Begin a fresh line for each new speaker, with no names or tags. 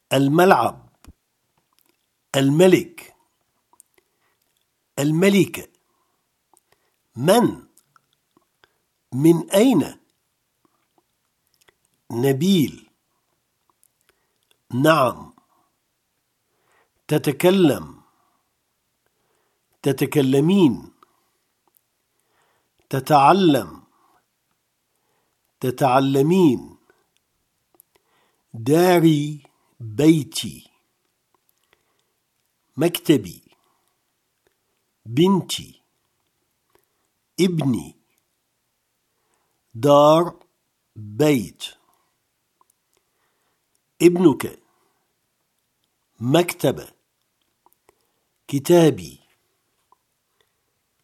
الملعب، الملك، الملكة. من أين؟ نبيل. نعم. تتكلم، تتكلمين. تتعلم، تتعلمين. داري، بيتي. مكتبي، بنتي، ابني. دار، بيت. ابنك، مكتبة. كتابي.